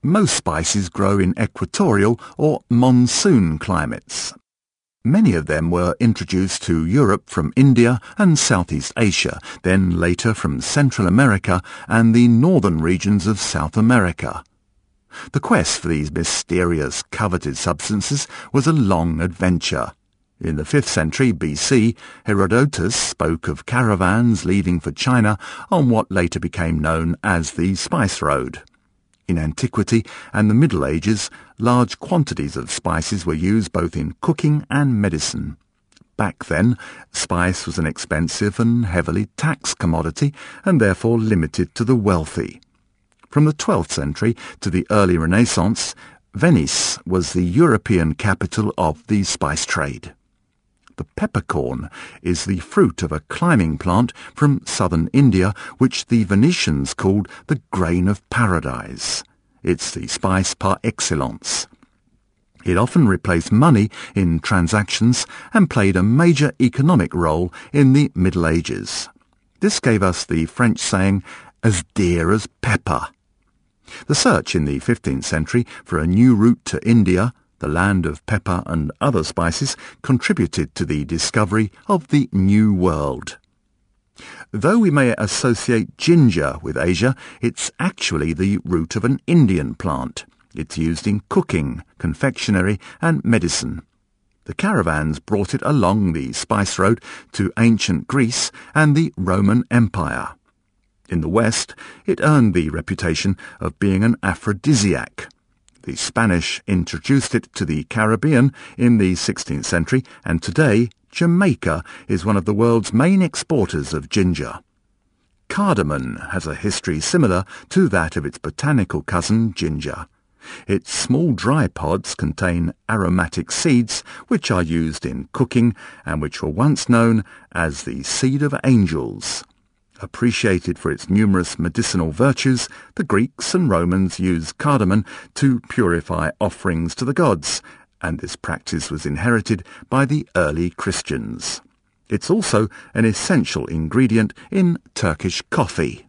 Most spices grow in equatorial or monsoon climates. Many of them were introduced to Europe from India and Southeast Asia, then later from Central America and the northern regions of South America. The quest for these mysterious, coveted substances was a long adventure. In the 5th century BC, Herodotus spoke of caravans leaving for China on what later became known as the Spice Road. In antiquity and the Middle Ages, large quantities of spices were used both in cooking and medicine. Back then, spice was an expensive and heavily taxed commodity and therefore limited to the wealthy. From the 12th century to the early Renaissance, Venice was the European capital of the spice trade. The peppercorn is the fruit of a climbing plant from southern India which the Venetians called the grain of paradise. It's the spice par excellence. It often replaced money in transactions and played a major economic role in the Middle Ages. This gave us the French saying, as dear as pepper. The search in the 15th century for a new route to India, the land of pepper and other spices, contributed to the discovery of the New World. Though we may associate ginger with Asia, it's actually the root of an Indian plant. It's used in cooking, confectionery and medicine. The caravans brought it along the spice road to ancient Greece and the Roman Empire. In the West, it earned the reputation of being an aphrodisiac. The Spanish introduced it to the Caribbean in the 16th century, and today Jamaica is one of the world's main exporters of ginger. Cardamom has a history similar to that of its botanical cousin ginger. Its small dry pods contain aromatic seeds which are used in cooking and which were once known as the seed of angels. Appreciated for its numerous medicinal virtues, the Greeks and Romans used cardamom to purify offerings to the gods, and this practice was inherited by the early Christians. It's also an essential ingredient in Turkish coffee.